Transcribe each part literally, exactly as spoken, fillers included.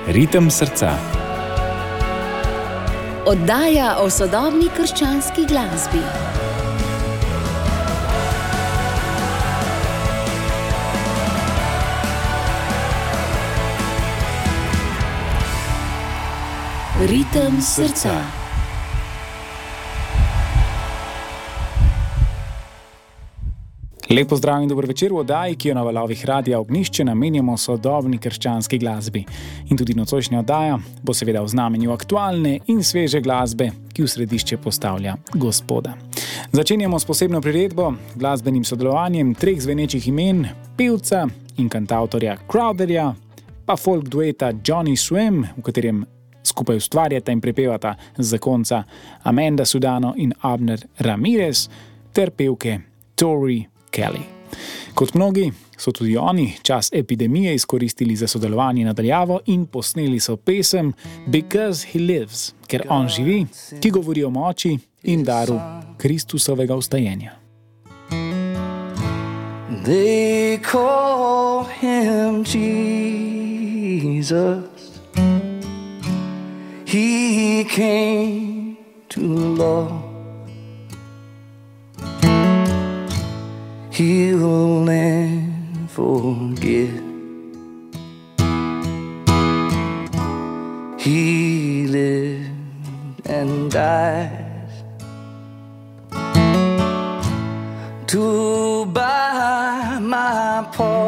Ritem srca. Oddaja o sodobni krščanski glasbi. Ritem srca. Lep pozdrav in dober večer v oddaji, ki jo na valovih Radia Ognjišče namenjamo sodobni krščanski glasbi. In tudi nocojšnja oddaja bo seveda v znamenju aktualne in sveže glasbe, ki v središče postavlja Gospoda. Začenjamo s posebno priredbo, glasbenim sodelovanjem treh zvenečih imen, pevca in kantavtorja Crowderja, pa folk dueta Johnny Swim, v katerem skupaj ustvarjata in prepevata zakonca Amanda Sudano in Abner Ramirez, ter pevke Tori Kelly. Kot mnogi so tudi oni čas epidemije izkoristili za sodelovanje nadaljavo in posneli so pesem Because He Lives, ker on živi, ki govori o moči in daru Kristusovega vstajenja. They call him Jesus. He came to love. Heal and forget. He lived and died to buy my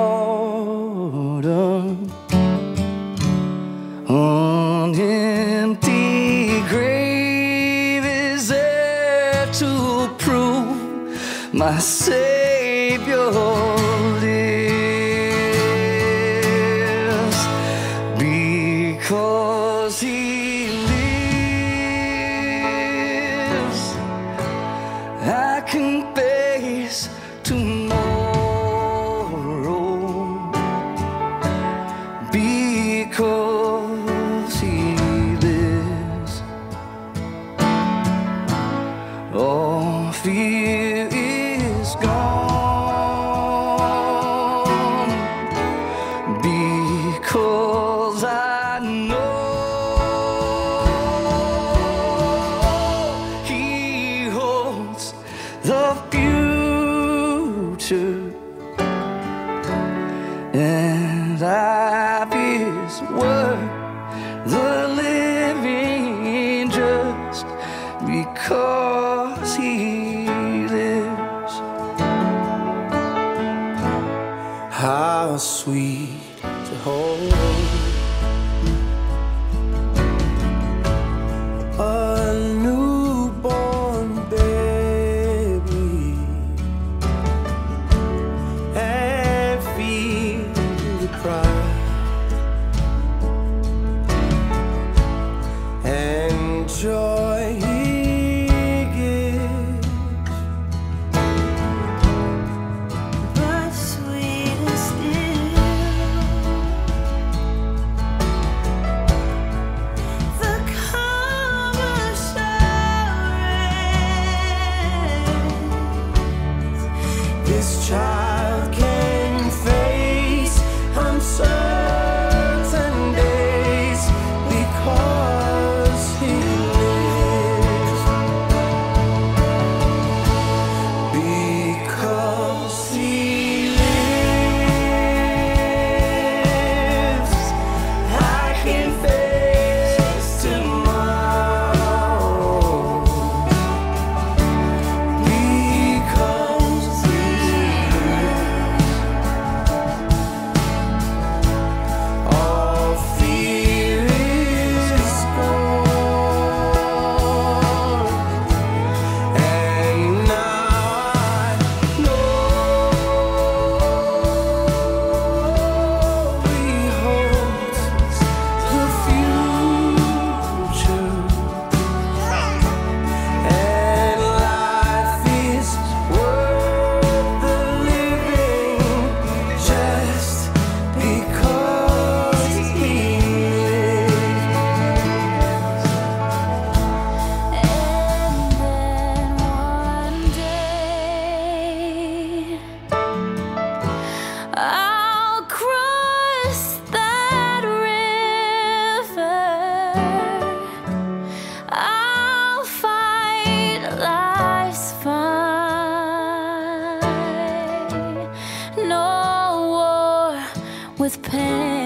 pardon. An empty grave is there to prove my Savior lives. Because He lives, I can face tomorrow. Because He lives, all fear is gone. Because I know He holds the future, and life is worth the living just because He lives. How sweet to hold a newborn baby and feel the pride and joy He gives. But sweeter still with pain.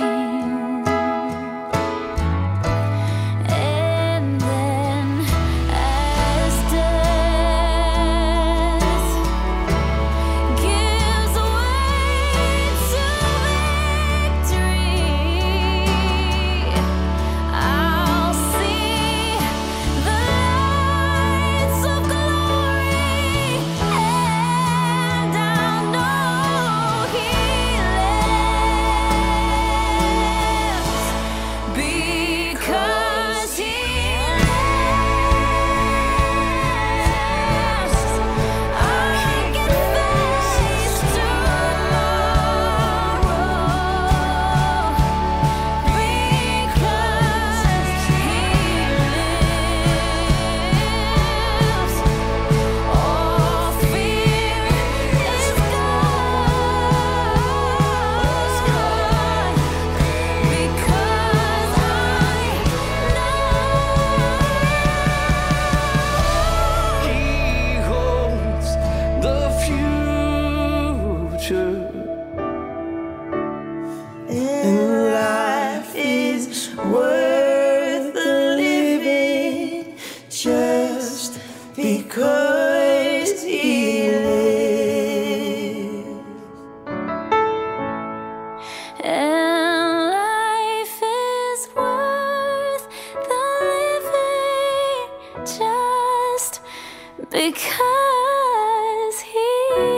Because he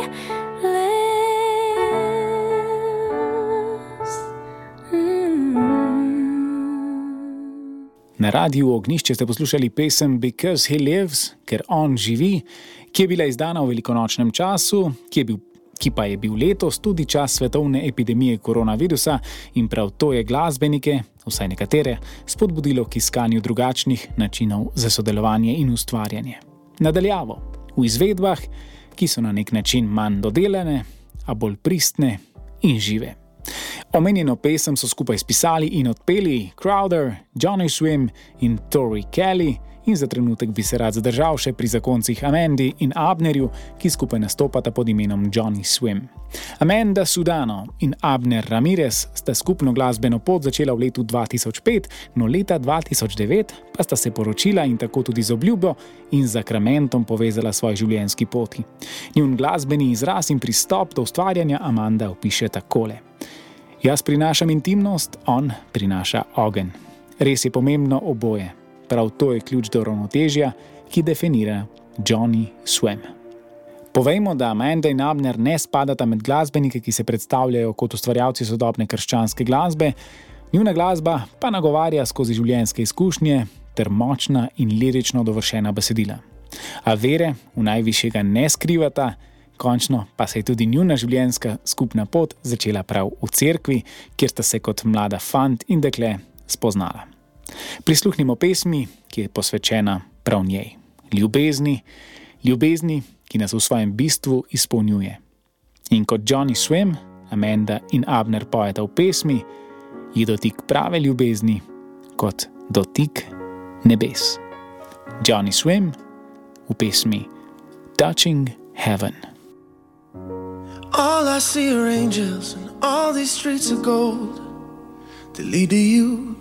lives. Mm. Na Radiu Ognjišče ste poslušali pesem Because He Lives, ker on živi, ki je bila izdana v velikonočnem času, ki, je bil, ki pa je bil letos tudi čas svetovne epidemije koronavirusa in prav to je glasbenike, vsaj nekatere, spodbudilo k iskanju drugačnih načinov za sodelovanje in ustvarjanje. Nadaljavo, v izvedbah, ki so na nek način manj dodelane, a bolj pristne in žive. Omenjeno pesem so skupaj spisali in odpeli Crowder, Johnny Swim in Tori Kelly in za trenutek bi se rad zadržal še pri zakoncih Amandi in Abnerju, ki skupaj nastopata pod imenom Johnny Swim. Amanda Sudano in Abner Ramirez sta skupno glasbeno pot začela v letu dva tisoč pet, no leta dva tisoč devet pa sta se poročila in tako tudi z obljubo in z zakramentom povezala svoj življenjski poti. Njun glasbeni izraz in pristop do ustvarjanja Amanda opiše takole. Jaz prinašam intimnost, on prinaša ogenj. Res je pomembno oboje. Prav to je ključ do ravnotežja, ki definira Johnny Swim. Povejmo, da Amanda in Abner ne spadata med glasbenike, ki se predstavljajo kot ustvarjalci sodobne krščanske glasbe, njuna glasba pa nagovarja skozi življenjske izkušnje ter močna in lirično dovršena besedila. A vere v najvišjega ne skrivata, končno pa se je tudi njuna življenjska skupna pot začela prav v cerkvi, kjer sta se kot mlada fant in dekle spoznala. Prisluhnimo pesmi, ki je posvečena prav njej. Ljubezni, ljubezni, ki nas v svojem bistvu izpolnjuje. In kot Johnny Swim, Amanda in Abner pojeta v pesmi, je dotik prave ljubezni kot dotik nebes. Johnny Swim v pesmi Touching Heaven. All I see are angels and all these streets of gold that lead to you.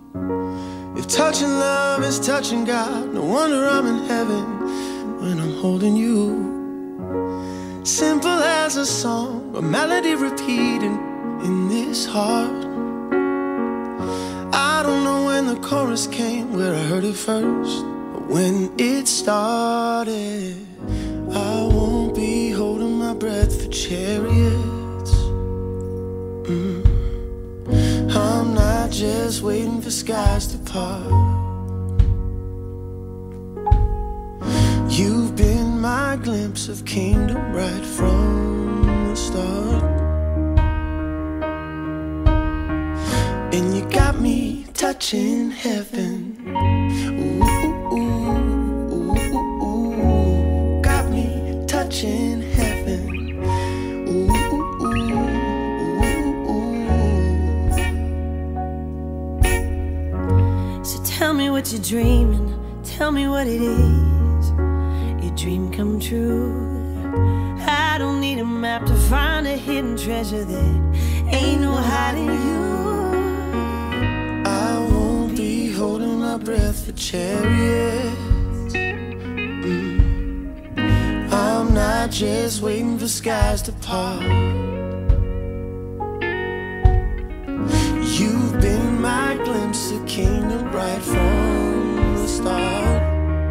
If touching love is touching God, no wonder I'm in heaven when I'm holding you. Simple as a song, a melody repeating in this heart. I don't know when the chorus came, where I heard it first, but when it started, I won't be holding my breath for chariots. Mm. I'm not just waiting for skies to part. You've been my glimpse of kingdom right from the start. And you got me touching heaven. Ooh, ooh, ooh, ooh, ooh. Got me touching heaven. Ooh, ooh, ooh, ooh. So tell me what you're dreaming, tell me what it is, your dream come true. I don't need a map to find a hidden treasure that ain't no hiding you. I won't be holding my breath for chariots. Mm. I'm not just waiting for skies to part. You've been my glimpse of kingdom right from the start.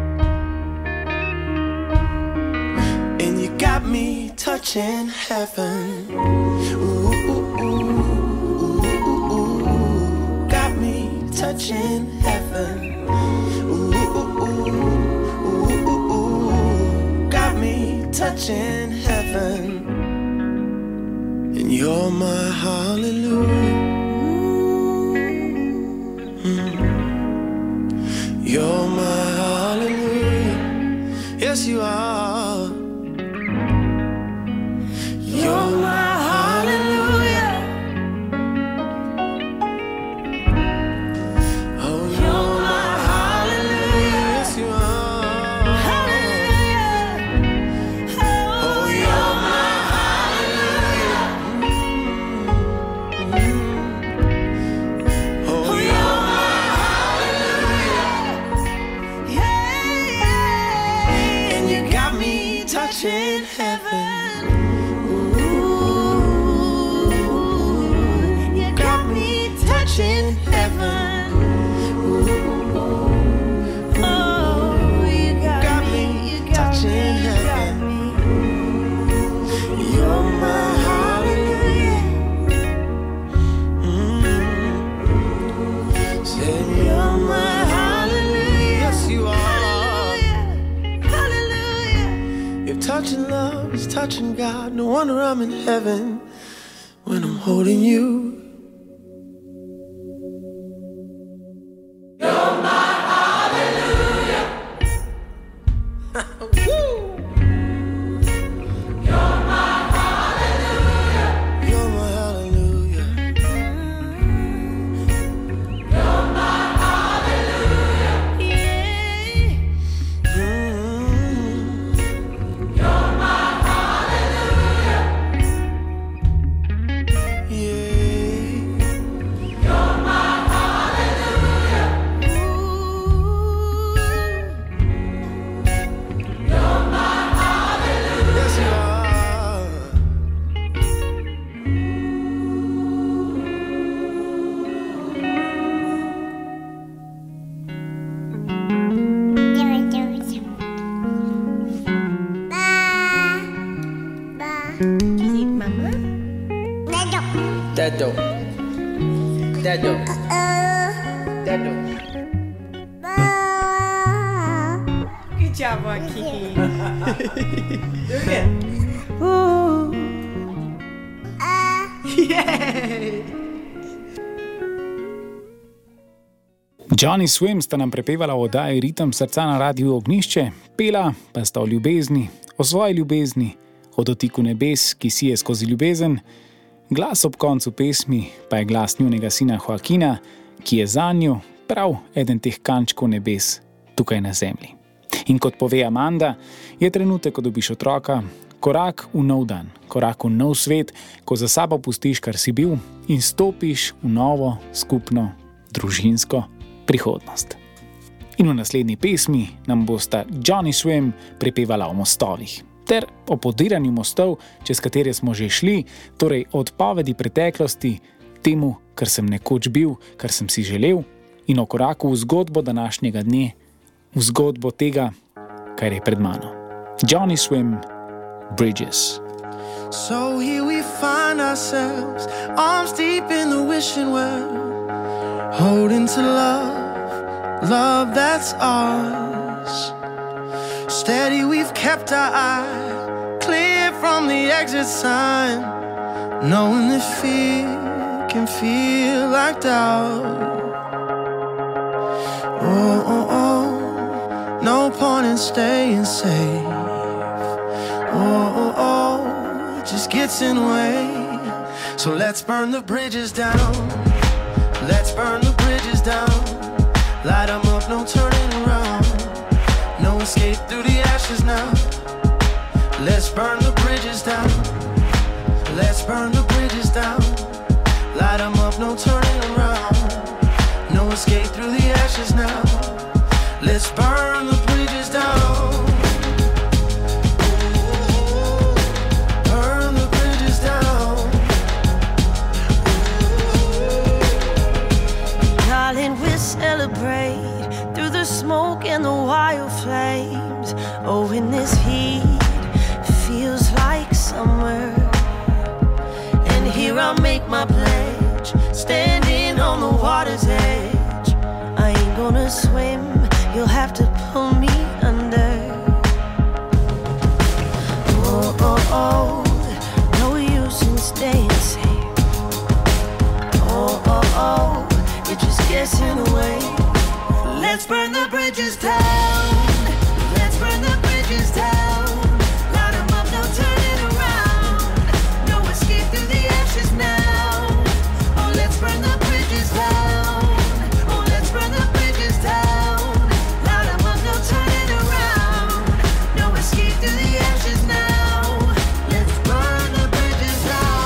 And you got me touching heaven. Ooh, ooh, ooh, ooh, ooh. Got me touching heaven. Ooh, ooh, ooh, ooh, ooh. Got me touching heaven. And you're my hallelujah. You're my hallelujah. Yes, you are. You're my hallelujah. Oh, you're my hallelujah. Yes, you are. Hallelujah. Oh, you're my hallelujah. Mm-hmm. Oh, you're my touching heaven. Ooh, you got me touching heaven. Ooh, oh, you got, got me, you got touching me, heaven. You got me. You're my hallelujah. Mm-hmm. Said you're my hallelujah. Yes, you are. Touching love is touching God. No wonder I'm in heaven when I'm holding you. You're my hallelujah. Woo! You're my hallelujah. You're my hallelujah. You're my hallelujah. Yeah. Mm-hmm. You're my hallelujah. Dado. Dado. Dado. Good job, Kiki. Do it again. Ooh. Yay! Johnny Swim sta nam prepevala v oddaji Ritem srca na Radiu Ognjišče, pela pa sta o ljubezni, o svoji ljubezni, o dotiku nebes, ki sije skozi ljubezen. Glas ob koncu pesmi pa je glas njunega sina Joaquina, ki je zanju prav eden teh kančkov nebes tukaj na zemlji. In kot pove Amanda, je trenutek, ko dobiš otroka, korak v nov dan, korak v nov svet, ko za sabo pustiš, kar si bil, in stopiš v novo, skupno, družinsko prihodnost. In v naslednji pesmi nam bosta Johnny Swim prepevala o mostovih, ter o podiranju mostov, čez katere smo že šli, torej od povedi preteklosti, temu, kar sem nekoč bil, kar sem si želel, in o koraku v zgodbo današnjega dne, v zgodbo tega, kar je pred mano. Johnny Swim, Bridges. So here we find ourselves, arms deep in the wishing well, holding to love, love that's ours. Steady we've kept our eye clear from the exit sign, knowing that fear can feel like doubt. Oh, oh, oh, no point in staying safe. Oh, oh, oh, it just gets in the way. So let's burn the bridges down. Let's burn the bridges down. Light them up, no turning around. No escape through the ashes now. Let's burn the bridges down. Let's burn the bridges down. Light 'em up, no turning around. No escape through the ashes now. Let's burn the bridges down. Burn the bridges down. Darling, we'll celebrate through the smoke and the wild flames. Oh, in this heat feels like summer. And here I'll make my pledge, standing on the water's edge. I ain't gonna swim, you'll have to pull me under. Oh, oh, oh, no use in staying safe. Oh, oh, oh, you're just guessing away. Let's burn the bridges down. Let's burn the bridges down. Light 'em up, no turning around. No escape through the ashes now. Oh, let's burn the bridges down. Oh, let's burn the bridges down. Light 'em up, no turning around. No escape through the ashes now. Let's burn the bridges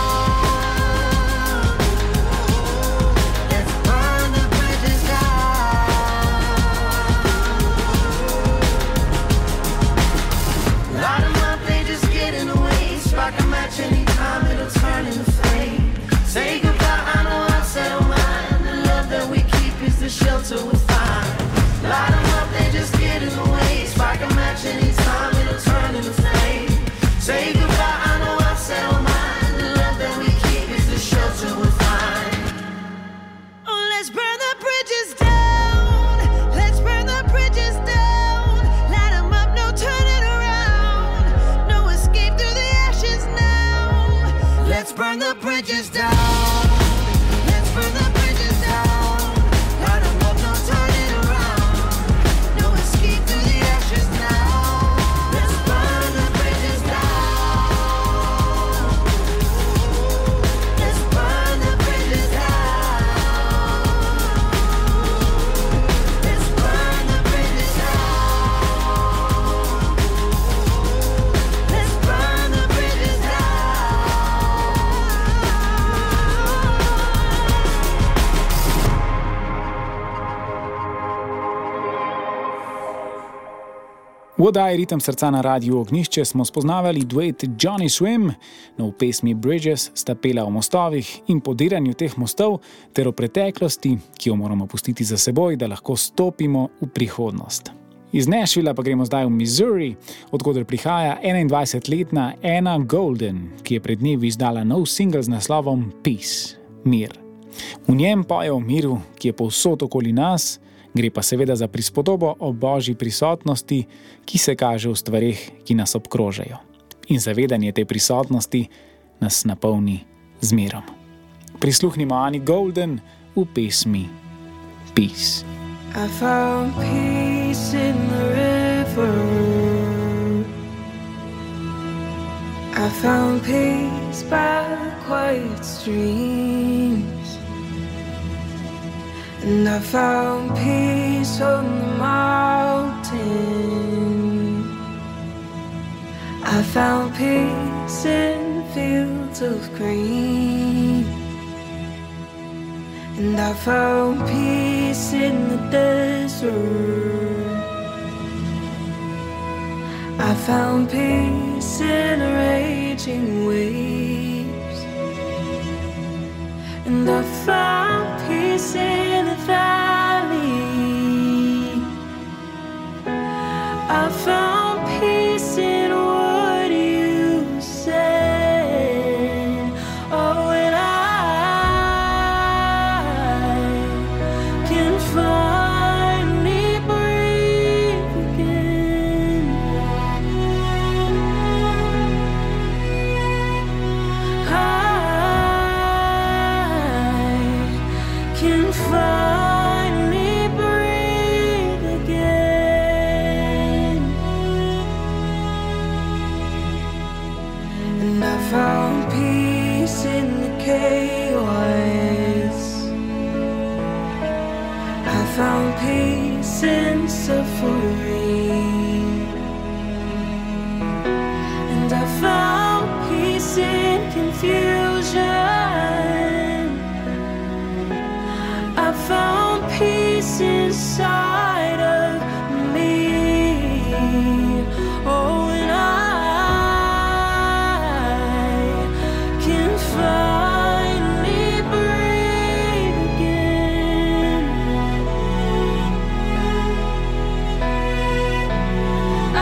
down. Let's burn the bridges down. Light 'em up, they just get in the way. Spark a match anytime, it'll turn into flame. Say goodbye, I know I've said oh mine. The love that we keep is the shelter we find. Light 'em up, they just get in the way. Spark a match anytime, it'll turn into flame. Say goodbye, I know I've said oh mine. The love that we keep is the shelter we find. Oh, let's burn the bridges down. Let's burn the bridges down. Light 'em up, no turning around. No escape through the ashes now. Let's burn the bridges down. Let's burn the bridges down. Light 'em up, no turning around. No escape through the ashes now. Let's burn the bridges down. Let's burn the bridges down. Let's burn the bridges down. Let's burn the bridges V oddaji Ritem srca na Radiu Ognjišče smo spoznavali duet Johnny Swim, no v pesmi Bridges sta pela o mostovih in podiranju teh mostov ter o preteklosti, ki jo moramo pustiti za seboj, da lahko stopimo v prihodnost. Iz Nashvilla pa gremo zdaj v Missouri, odkoder prihaja enaindvajsetletna Anna Golden, ki je pred dnevi izdala nov singel z naslovom Peace, mir. V njem poje o miru, ki je povsod okoli nas, gre pa seveda za prispodobo o božji prisotnosti, ki se kaže v stvareh, ki nas obkrožajo. In zavedanje te prisotnosti nas napolni z mirom. Prisluhnimo Anni Golden v pesmi Peace. I found peace in the river. I found peace by quiet streams. And I found peace on the mountain. I found peace in fields of green. And I found peace in the desert. I found peace in raging waves. And I found peace in the valley. I found peace in what you said. Oh, and I can finally breathe again. I can finally breathe again. And I found peace in the chaos. I found peace in suffering. And I found peace in confusion. inside of me. Oh, and I can finally breathe again. I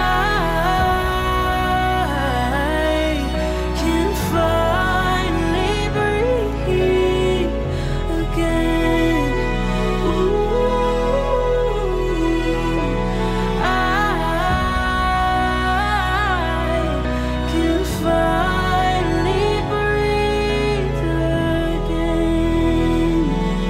can finally breathe again. Ooh, I can finally breathe again.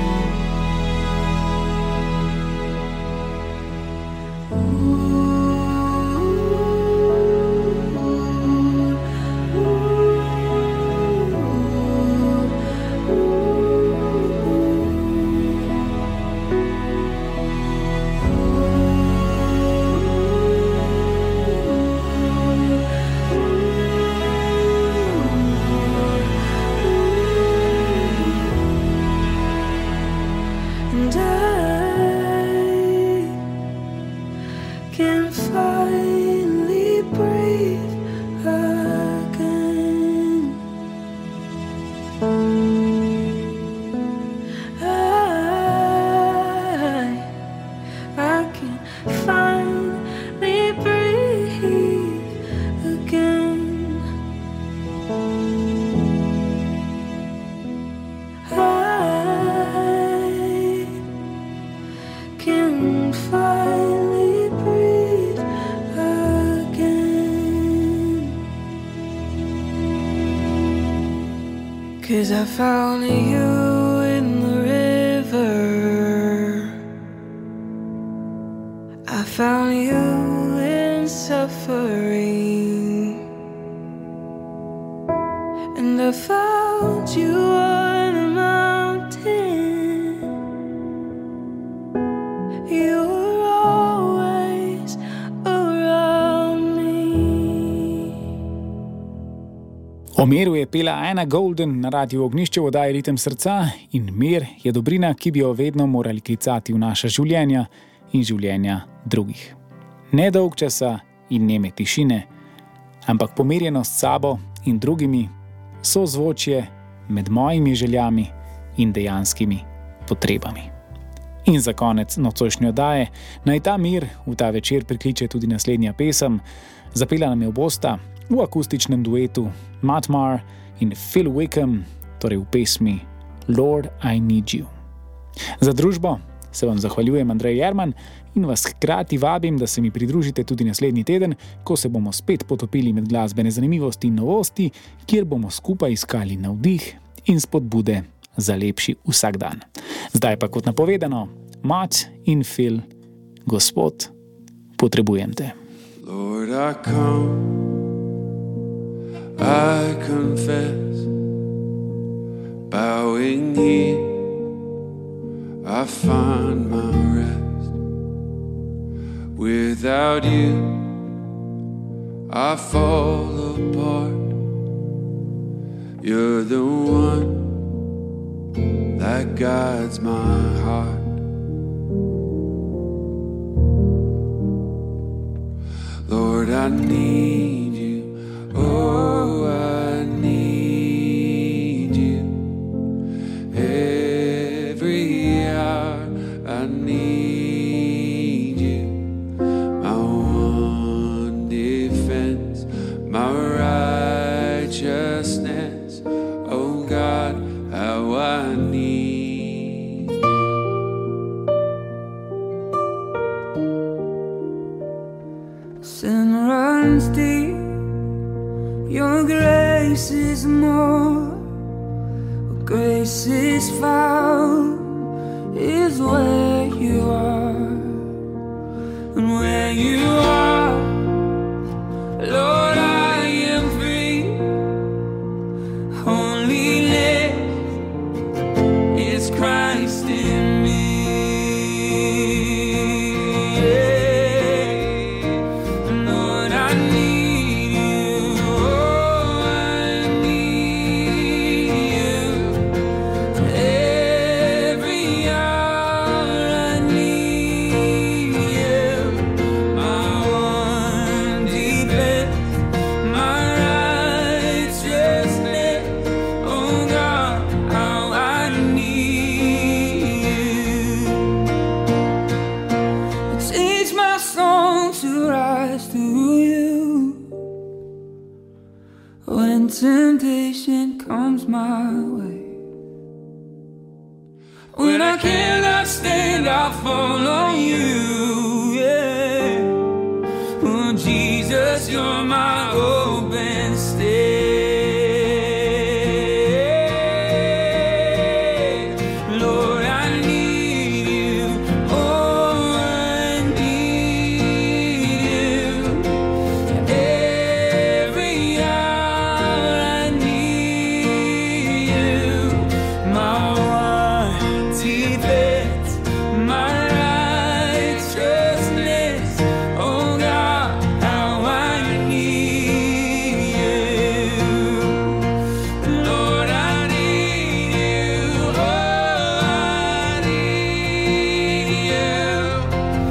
And I can finally breathe again. I, I can finally breathe again. I can finally breathe again. 'Cause I found you in the river. I found you in suffering. And I found you on a mountain. You were always around me. O miru je pela Anna Golden na radiu Ognjišče v oddaji Ritem srca in mir je dobrina, ki bi jo vedno morali klicati v naša življenja in življenja drugih. Ne dolg časa in neme tišine, ampak pomirjenost s sabo in drugimi, sozvočje med mojimi željami in dejanskimi potrebami. In za konec nocojšnje oddaje naj ta mir v ta večer prikliče tudi naslednja pesem. Zapela nam jo bosta v akustičnem duetu Matt Maher in Phil Wickham, torej v pesmi Lord, I Need You. Za družbo se vam zahvaljujem Andrej Jerman in vas hkrati vabim, da se mi pridružite tudi naslednji teden, ko se bomo spet potopili med glasbene zanimivosti in novosti, kjer bomo skupaj iskali navdih in spodbude za lepši vsak dan. Zdaj pa kot napovedano, Matt in Phil, Gospod, potrebujem te. Lord, I come, I confess, bowing here, I find my rest. Without you, I fall apart. You're the one that guides my heart. Lord, I need you, oh, I need you. Every hour I need you. My one defense, my righteousness, oh God, how I need you. Sin runs deep, your grace is more. Grace is found is where you are. And where you are, Lord, I am free. Holiness is Christ in me. Lord, I need you. Oh, I need you. Every hour I need my way. When I cannot stand, I'll follow you, yeah. Oh, Jesus, you're my hope and stay. Lord, I need you, oh, I need you. Every hour I need you, my one defense, my righteousness. Oh God, how I need you. Lord, I need you. Oh, I need you.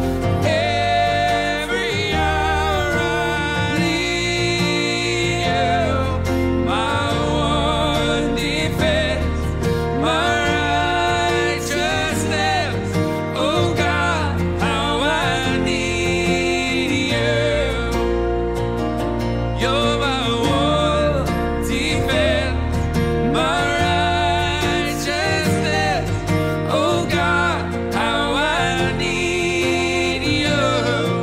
Every hour I need you. My one defense, my righteousness. Oh God, how I need you. You're my one defense, my righteousness. Oh God, how I need you.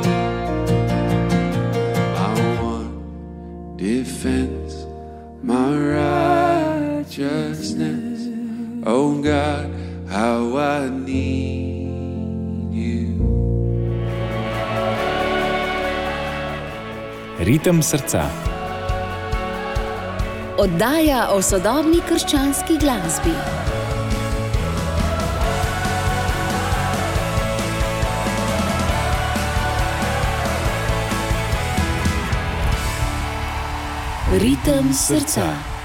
My one defense, my righteousness. Oh God, how I need you. Ritem srca. Oddaja o sodobni krščanski glasbi. Ritem srca.